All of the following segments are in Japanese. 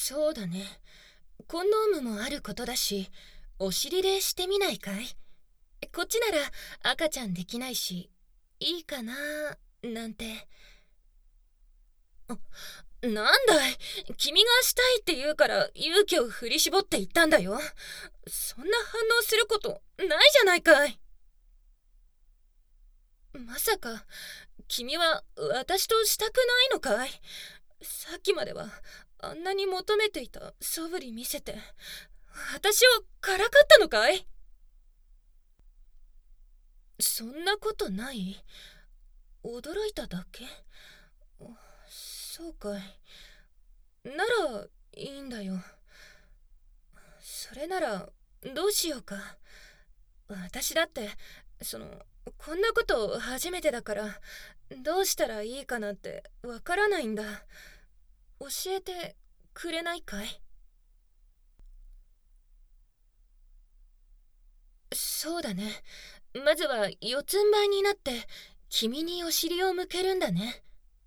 そうだね。コンドームもあることだし、お尻でしてみないかい？こっちなら赤ちゃんできないし、いいかななんて。なんだい、君がしたいって言うから勇気を振り絞って言ったんだよ。そんな反応することないじゃないかい。まさか君は私としたくないのかい？さっきまではあんなに求めていた素振り見せて私をからかったのかい？そんなことない？驚いただけ？そうかい。ならいいんだよ。それならどうしようか。私だってこんなこと初めてだから、どうしたらいいかなんてわからないんだ。教えてくれないかい？そうだね。まずは四つん這いになって君にお尻を向けるんだね。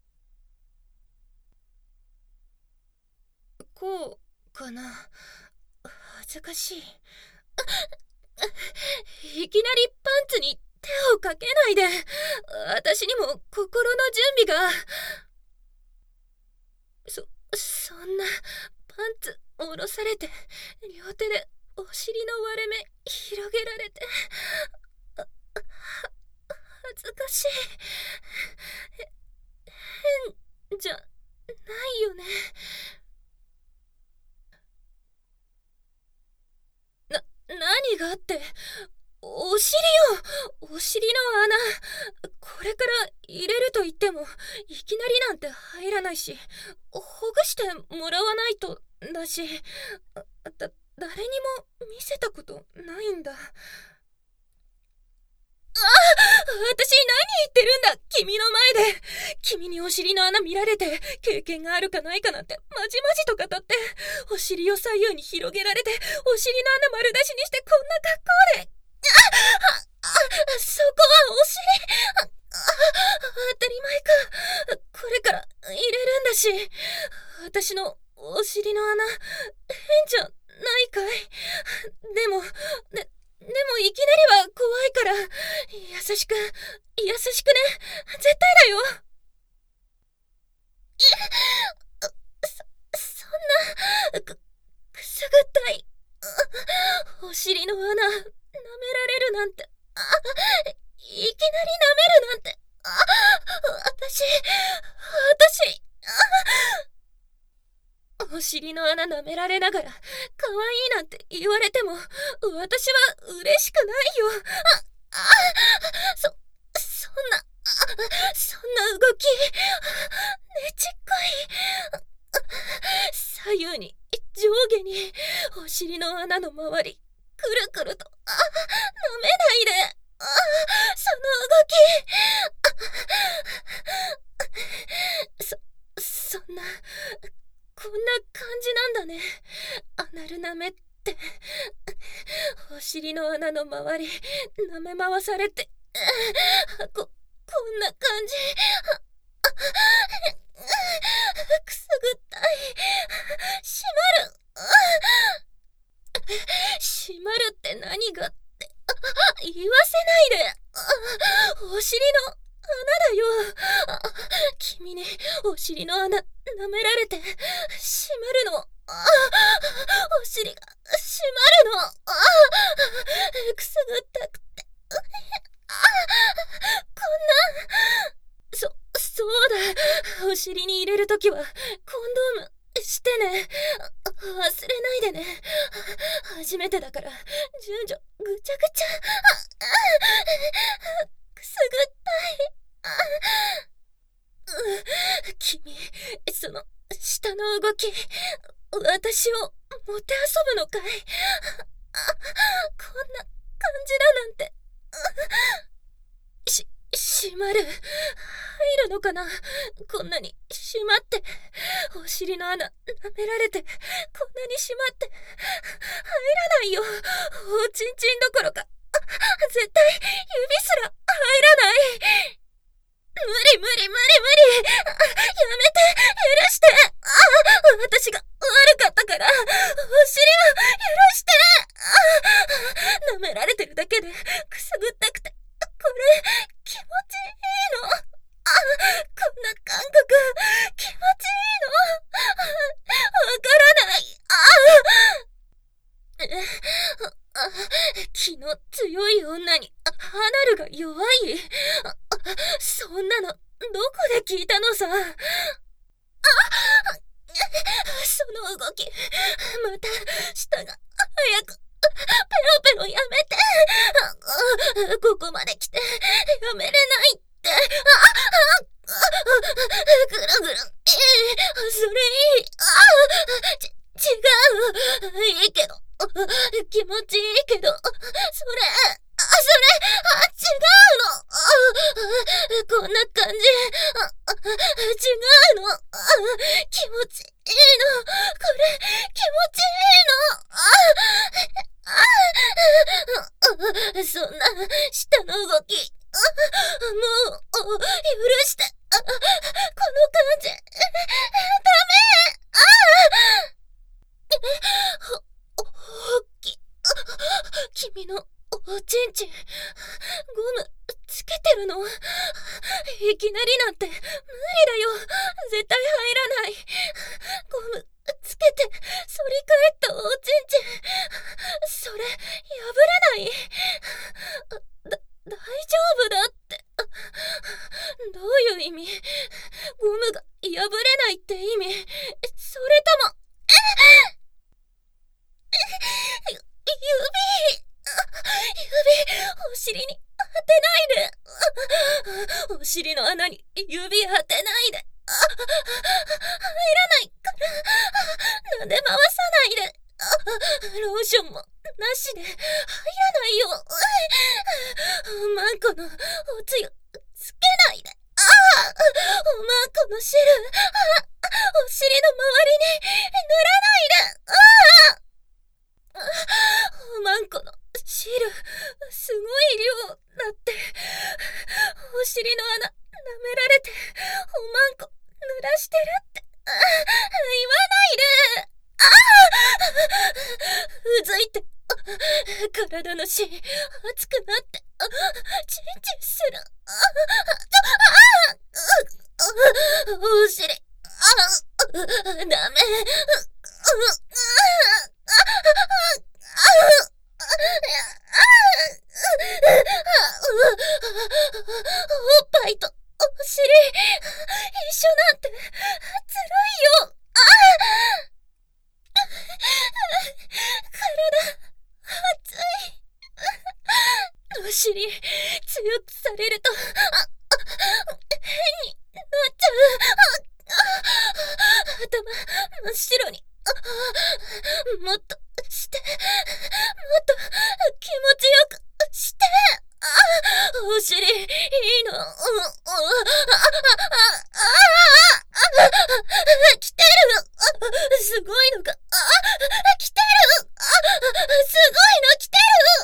こうかな。恥ずかしい。いきなりパンツに手をかけないで。私にも心の準備が。そんなパンツ下ろされて、両手でお尻の割れ目広げられて、恥ずかしい。変じゃないよね。何があって？お尻よ、お尻の穴。これから入れると言ってもいきなりなんて入らないし、ほぐしてもらわないとだし、誰にも見せたことないんだ。私何言ってるんだ、君の前で。君にお尻の穴見られて経験があるかないかなんてまじまじと語って、お尻を左右に広げられてお尻の穴丸出しにしてこんな格好で。そこはお尻。当たり前か。これから入れるんだし。私のお尻の穴変じゃないかい？でもいきなりは怖いから、優しくね。絶対だよ。そんな、くすぐったい。お尻の穴、舐められるなんて。いきなり舐めるなんて。私。お尻の穴舐められながら可愛いなんて言われても私は嬉しくないよ。そんな動きねちっこい。左右に上下にお尻の穴の周りくるくると。舐めないで。その動き。そんなこんな感じなんだね、アナル舐めって。お尻の穴の周り舐め回されて、こんな感じ。くすぐったい。閉まるって何がって。言わせないで。お尻の穴だよ。君にお尻の穴舐められて閉まるの。お尻が閉まるの。くすぐったくて。こんな。そうだ。お尻に入れるときはコンドームしてね。忘れないでね。初めてだから順序ぐちゃぐちゃ。くすぐったい。君、その下の動き、私をもてあそぶのかい？こんな感じだなんて。閉まる？入るのかな？こんなに閉まって。お尻の穴舐められてこんなに閉まって。入らないよ。おちんちんどころか絶対指すら入らない。無理。やめて。許して。私が悪かった。 気持ちいいの。わからない。気の強い女に離るが弱い。そんなのどこで聞いたのさ。その動き、また舌が早くペロペロやめて。ここまで来てやめれないって。ぐるぐる。それいい。違う。いいけど。気持ちいいけど、それ、違うの。こんな感じ。違うの。気持ちいいの。これ、気持ちいいの。そんな、舌の動き、もう、許して。この感じ、ダメ。君のおちんちん、ゴムつけてるの？いきなりなんて無理だよ。絶対入らない。ゴムつけて反り返ったおちんちん、それ破れない？大丈夫だって。どういう意味？ゴムが破れないって意味？それとも指、お尻に当てないで。お尻の穴に指当てないで。入らないから、撫で回さないで。ローションもなしで入らないよ。マンコのおつゆつけないで。マンコの汁、お尻の周りに塗らないで。マンコの汁、すごい量だって。お尻の穴舐められておまんこ濡らしてるって言わないで。うずいて体の芯熱くなってチンチンする。お尻ダメ。おっぱいとお尻一緒なんてつらいよ。体熱い。お尻強くされると変になっちゃう。頭真っ白に。もっとしてもっと気持ちよくして。お尻いいの。来てる。すごいのが来てる。すごいの来て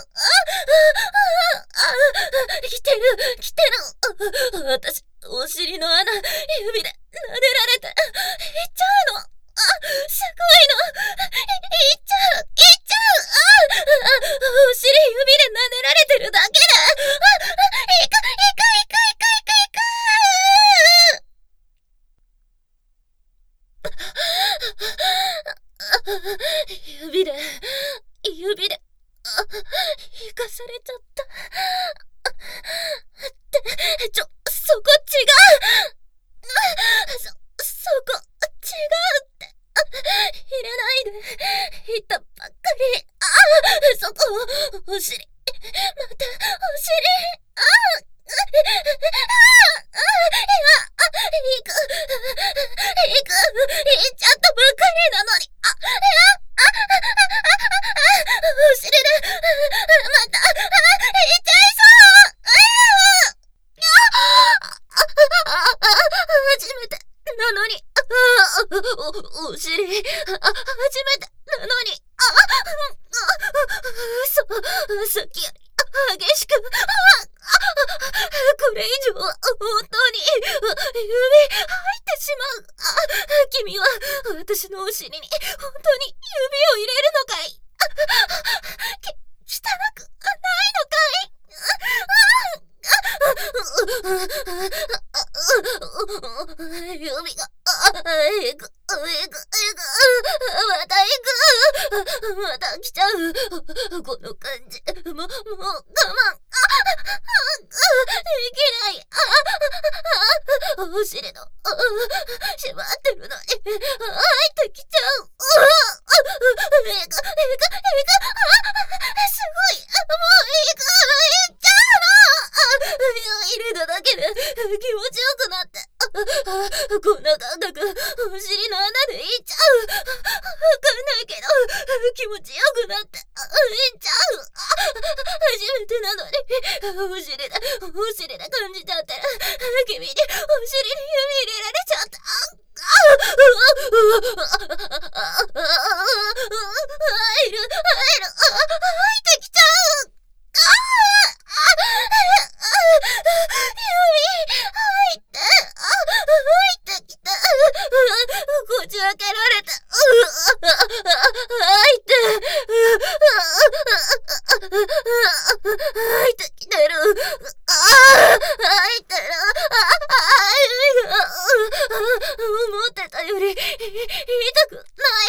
る。来てる。私お尻の穴指で撫でられていっちゃうの。すごいの。いっちゃう。お尻指で撫でられてるだけで。指で引かされちゃった。そこ違う。そこ違うって。入れないで。入ったばっかり。そこお尻、またお尻。行っちゃったばっかりなのに。お尻でまた行っちゃいそう。初めてなのに。お尻初めてなのに。さっきより激しく。これ以上本当に指入ってしまう。君は私のお尻に本当に指を入れるのかい？汚くないのかい？ 指がえぐまたまた来ちゃう。この感じもう我慢できない。お尻の閉まってるのに入ってきちゃう。すごい。もういっちゃうの。入れただけで気持ちよくなって、こんな感覚お尻の穴でいっちゃう。わかんないけど気持ちよくなっていっちゃう。初めてなのにお尻で感じちゃってる。君にお尻に指入れられちゃった。入ってきちゃう。入ってきた。こじ開けられた。入ってきてる。入ってる。思ってたより痛く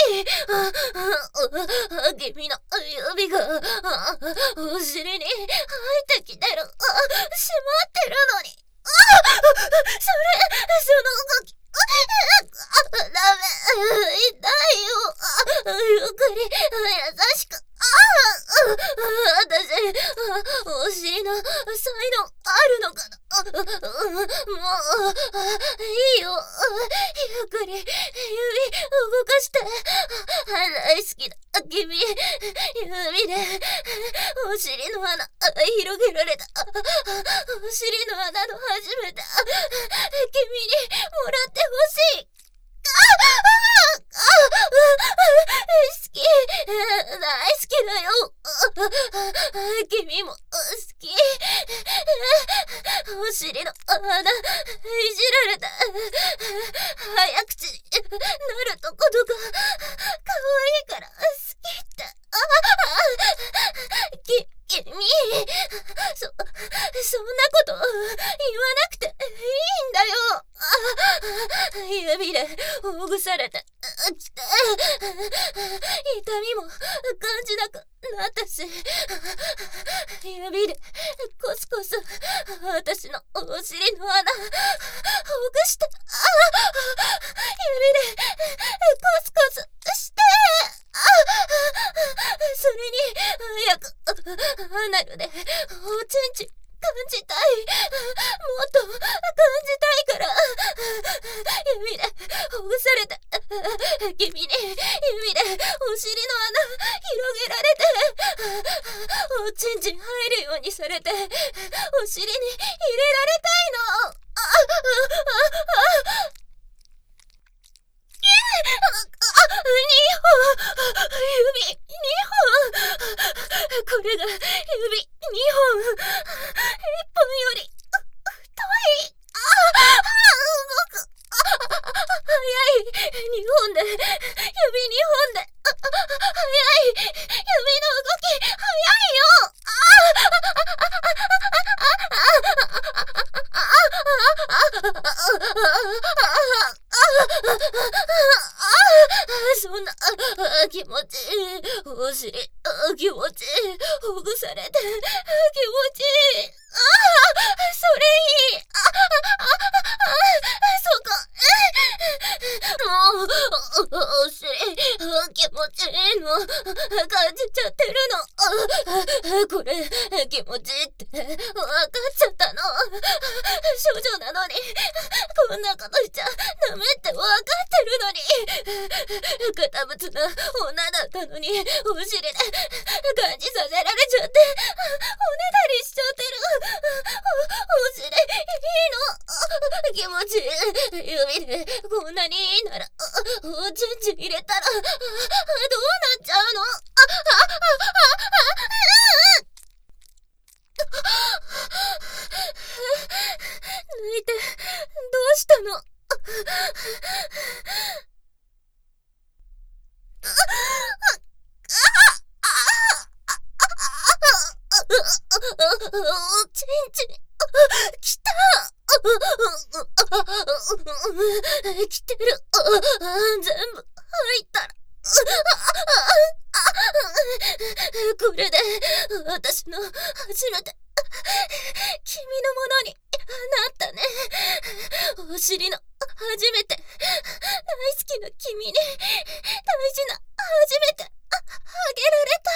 ない。君の指がお尻に入ってきてる。閉まってるのに。その動き。ダメ。痛いよ。ゆっくり優しく。私お尻の才能あるのかな。もういいよ。ゆっくり指動かして。大好きだ君。指でお尻の穴広げられた。お尻の穴の初めて君にもらってほしい。好き。大好きだよ。君も好き。お尻の穴いじられた。早口になるとことか可愛いから好きって。君そんなこと言わなくていいんだよ。指でほぐされてきて痛みも感じなくなったし、指でコスコス私のお尻の穴ほぐして、指でコスコスして、それに早くアナルでおちんちん感じたい。もっと感じたいから。指でほぐされて君に指でお尻の穴広げられて、おちんちん入るようにされてお尻に入れられたいの。指2本。これが指2本。1本より太い。動く。早い。2本で指2本で早い。指の動き早いよ。そんな気持ちいい。お尻気持ちいい。ほぐされて気持ちいい。それいい。もうお尻気持ちいいの感じちゃってるの。これ気持ちいいって分かっちゃったの。少女なのにこんなことしちゃダメって分かってるのに。堅物な女だったのにお尻で感じさせられちゃっておねだりしちゃってる。お尻いいの。気持ちいい。指でこんなにいいならおちんちん入れたらどうなっちゃうの。泣いてどうしたの。おちんちん来た。来てる。全部入ったら。これで私の初めて君のものになったね。お尻の初めて大好きな君に大事な初めてあげられ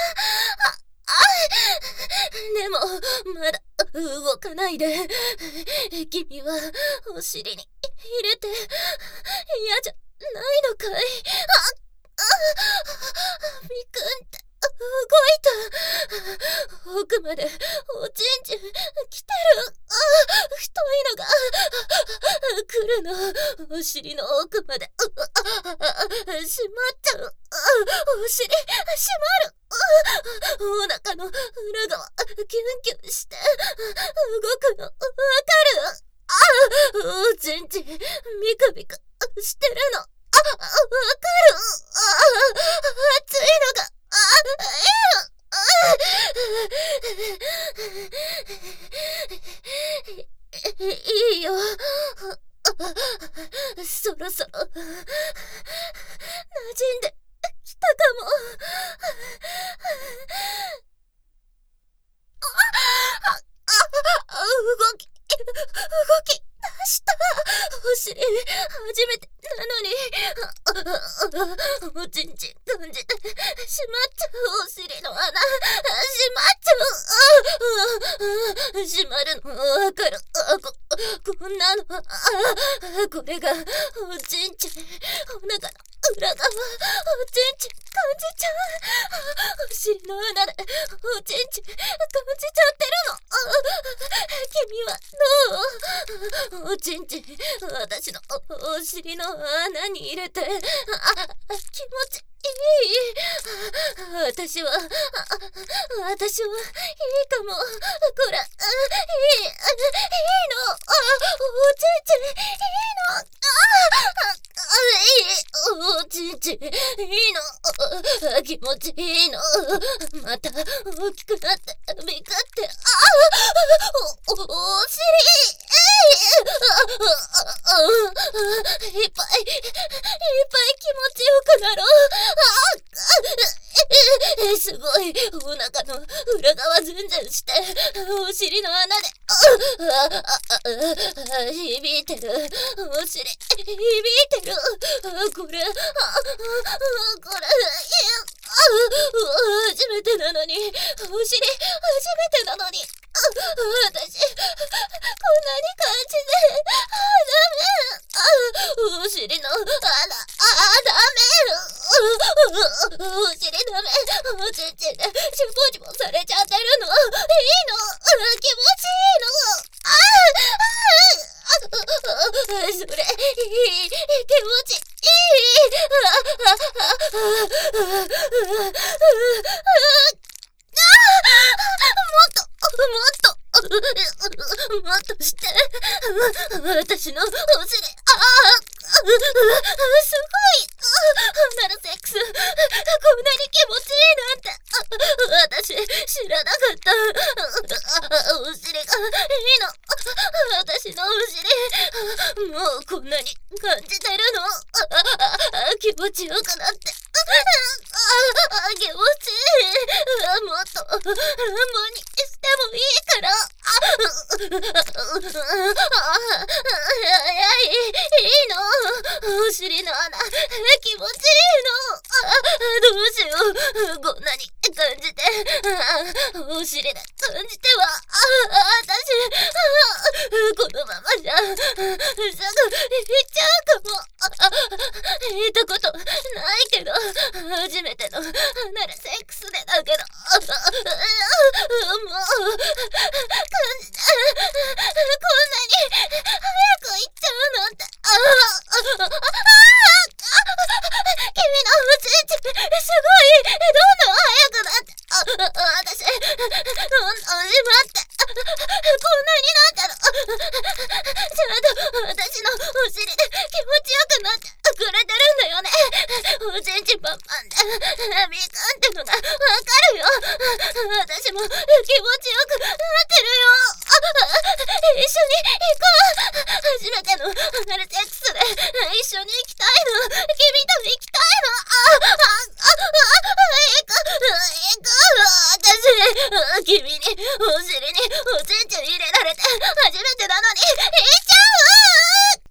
た。でもまだ動かないで。君はお尻に入れて嫌じゃないのかい。みくんって動いた。奥までおちんちん来てる。太いのが来るの。お尻の奥まで閉まっちゃう。お尻閉まる。お腹の裏側キュンキュンして動くのわかる。おちんちんビクビクしてるのわかる。熱いのがいいよ。そろそろ馴染んできたかも。動き出した。お尻初めてなのにおちんちん感じてしまっちゃう。お尻の穴しまっちゃう。しまるのわかる。こんなのこれがおちんちん。お腹の裏側おちんちん感じちゃう。お尻の穴でおちんちん感じちゃってるの。君はどう？おちんちん私のお尻の穴に入れて気持ちいい。私はいいかも。これいいの。おちんちんいいの。おちんちんいいの。気持ちいいの。また大きくなってビクってお尻いっぱい気持ちよくなろう。すごい。お腹の裏側ズンズンしてお尻の穴で響いてる。お尻響いてる。これ初めてなのに。お尻初めてなのに私こんなに感じでダメ。お尻の穴ダメ。お尻ダメ。おちんちんでシュポシュポされちゃってるの。いいの。気持ちいいの。それいい。気持ちいもっとして。私のお尻すごい。アナルセックスこんなに気持ちいいなんて私知らなかった。お尻がいいの。私のお尻もうこんなに感じてるの。気持ちよくなって気持ちいい。もっと乱暴にしてもいいから。いいの。お尻の穴気持ちいいの。どうしよう。こんなに感じてお尻で感じては私このままじゃすぐ行っちゃうかも。言ったことないけど初めてのアナルセックスでだけどもう感じてこんなに早く行っちゃうなんて。君のおちんちんすごい。どんどん早くなって私どんどんしまってこんなになったの。ちゃんと私のお尻で気持ちよくなってくれてるんだよね。おちんちんパンパンでみかんってのがわかるよ。私も気持ちよくなってるよ。 一緒に行こう。初めてのアナルセックスで一緒に行きたいの。君と行きたいの。私、君にお尻におちんちん入れられて初めてなのに行っちゃう。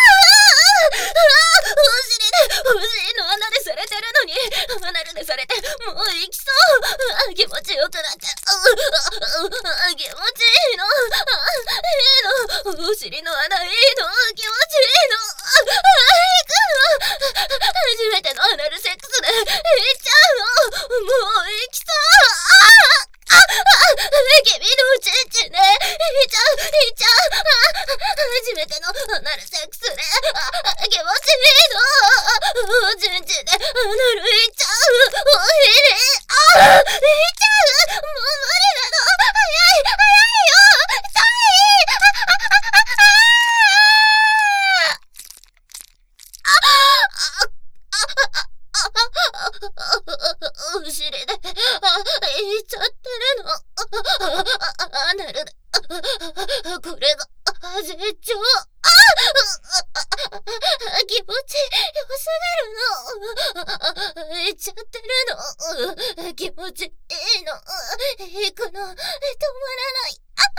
お尻の穴でされてるのにアナルでされてもう行きそう。気持ちよくなって気持ちいいの。いいの。お尻の穴いいの。気持ちいいの。行くの。初めてのアナルセックスで行っちゃうの。もう行きそう。君のおちんちんで行っちゃう。初めてのアナルセックスで気持ちいいの。おちんちんでアナル行っちゃう。お尻行っちゃう。もう無理なの。早いよ。痛い。お尻で行っちゃってるの。アナルでこれが絶頂。気持ちよすぎるの。行っちゃってるの。気持ちいいの。行くの止まらない。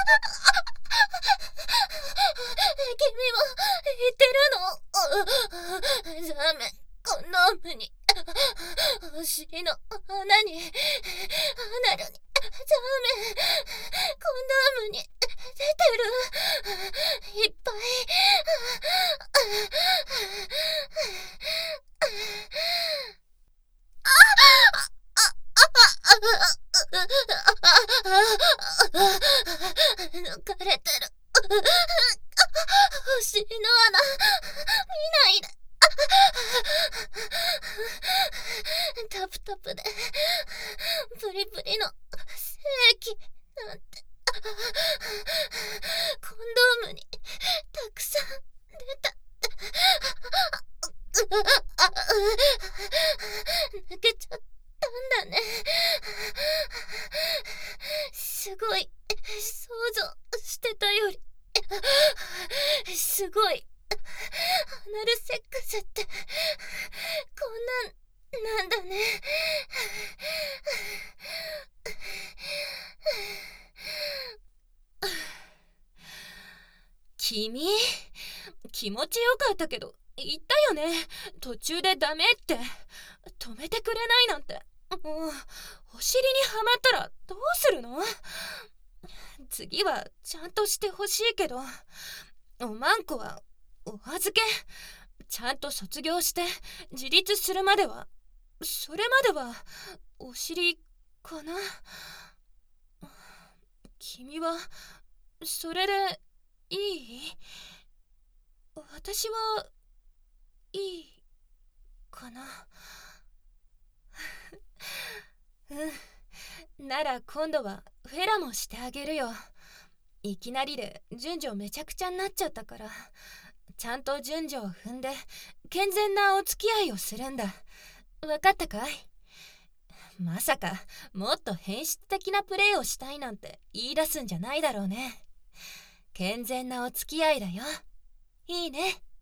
君も言ってるの。ザメコンドームにお尻の穴にアナルにザメコンドームに出てる。いっぱい抜かれてる。お尻の穴見ないで。タプタプでプリプリの精液なんてコンドームにたくさん出た。抜けちゃったんだね。すごい想像してたよりすごい。アナルセックスってこんなんだね。君、気持ちよかったけど言ったよね。途中でダメって止めてくれないなんて。もうお尻にはまったらどうするの？次はちゃんとしてほしいけど、おまんこはお預け。ちゃんと卒業して自立するまでは、それまではお尻かな。君はそれでいい？私はいいかな。なら今度はフェラもしてあげるよ。いきなりで順序めちゃくちゃになっちゃったから、ちゃんと順序を踏んで健全なお付き合いをするんだ。わかったかい？まさかもっと変質的なプレーをしたいなんて言い出すんじゃないだろうね。健全なお付き合いだよ。いいね。